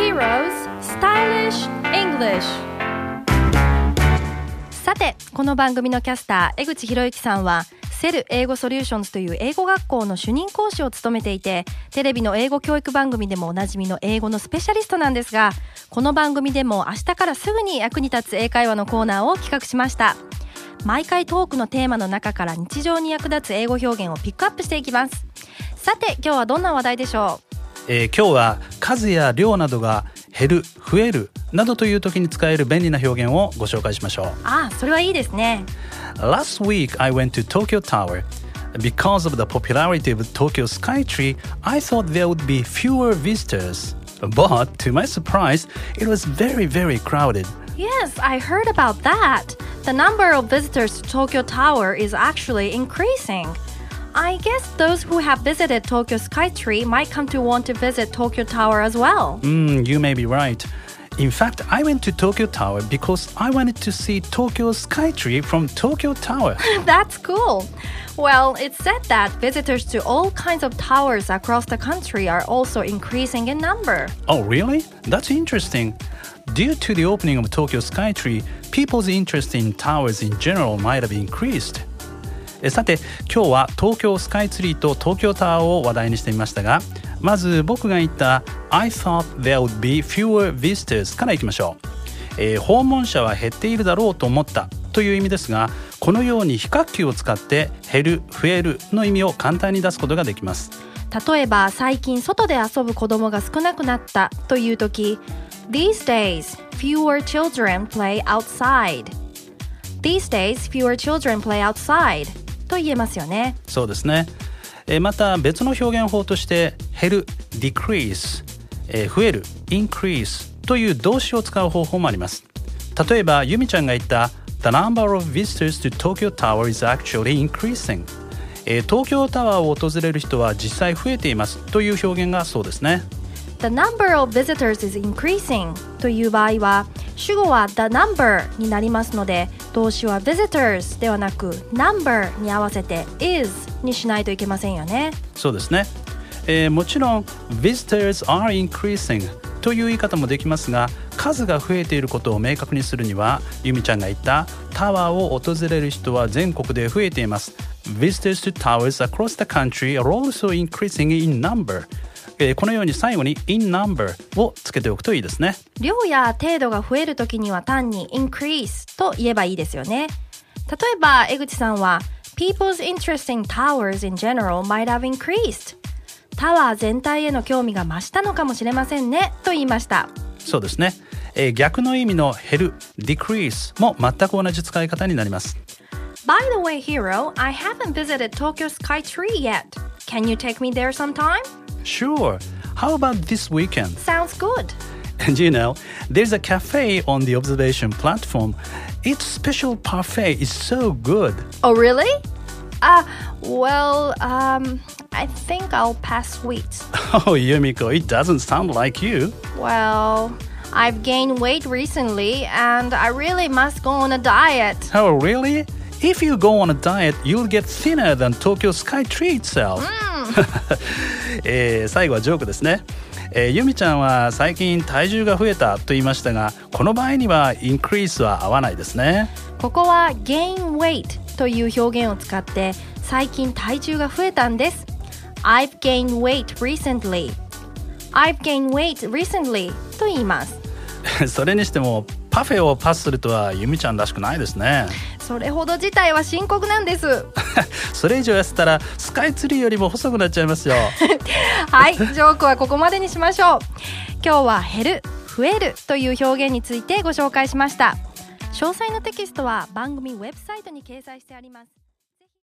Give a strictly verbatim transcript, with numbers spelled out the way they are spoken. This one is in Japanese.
Heroes Stylish English。 さて、この番組のキャスター江口博之さんはセル英語ソリューションズという英語学校の主任講師を務めていて、テレビの英語教育番組でもおなじみの英語のスペシャリストなんですが、この番組でも明日からすぐに役に立つ英会話のコーナーを企画しました。毎回トークのテーマの中から日常に役立つ英語表現をピックアップしていきます。さて、今日はどんな話題でしょう？ えー、今日は数や量などが減る、増えるなどという時に使える便利な表現をご紹介しましょう。 ああ、それはいいですね。 Last week I went to Tokyo Tower. Because of the popularity of Tokyo Skytree, I thought there would be fewer visitors. But to my surprise, it was very, very crowded. Yes, I heard about that. The number of visitors to Tokyo Tower is actually increasing. I guess those who have visited Tokyo Skytree might come to want to visit Tokyo Tower as well. Mm, you may be right. In fact, I went to Tokyo Tower because I wanted to see Tokyo Skytree from Tokyo Tower. That's cool. Well, it's said that visitors to all kinds of towers across the country are also increasing in number. Oh, really? That's interesting. Due to the opening of Tokyo Skytree, people's interest in towers in general might have increased. えさて、今日は東京スカイツリーと東京タワーを話題にしてみましたが、まず僕が言った I thought there would be fewer visitors からいきましょう。えー、訪問者は減っているだろうと思ったという意味ですが、このように非核球を使って減る、増えるの意味を簡単に出すことができます。 例えば、最近外で遊ぶ子供が少なくなったというとき、These days, fewer children play outside. These days, fewer children play outside. と言えますよね。 そうですね。えー、また別の表現法として減る decrease、えー、増える increase という動詞を使う方法もあります。例えばユミちゃんが言った The number of visitors to Tokyo Tower is actually increasing、えー、東京タワーを訪れる人は実際増えていますという表現がそうですね。 The number of visitors is increasing という場合は主語は the number になりますので、動詞は visitors ではなく number に合わせて is にしないといけませんよね。 そうですね。えー、もちろん visitors are increasing という言い方もできますが、数が増えていることを明確にするには、ユミちゃんが言ったタワーを訪れる人は全国で増えています。Visitors to towers across the country are also increasing in number。このように最後に in number をつけておくといいですね。 量や程度が増えるときには単に increase と言えばいいですよね。例えば江口さんは People's interest in towers in general might have increased。 タワー全体への興味が増したのかもしれませんねと言いました。 そうですね。えー、逆の意味の減る decrease も全く同じ使い方になります。 By the way, Hero, I haven't visited Tokyo Skytree yet. Can you take me there sometime?Sure. How about this weekend? Sounds good. And you know, there's a cafe on the observation platform. Its special parfait is so good. Oh, really? Uh, well, um, I think I'll pass sweets. Oh, Yumiko, it doesn't sound like you. Well, I've gained weight recently and I really must go on a diet. Oh, really? If you go on a diet, you'll get thinner than Tokyo Skytree itself. えー、最後はジョークですね。えー、ユミちゃんは最近体重が増えたと言いましたが、この場合にはインクリースは合わないですね。 ここは gain weight という表現を使って最近体重が増えたんです。 I've gained weight recently I've gained weight recently と言います。 それにしてもパフェをパスするとはユミちゃんらしくないですね。 それほど自体は深刻なんですそれ以上痩せたらスカイツリーよりも細くなっちゃいますよはい、ジョークはここまでにしましょう。今日は減る、増えるという表現についてご紹介しました。詳細のテキストは番組ウェブサイトに掲載してあります。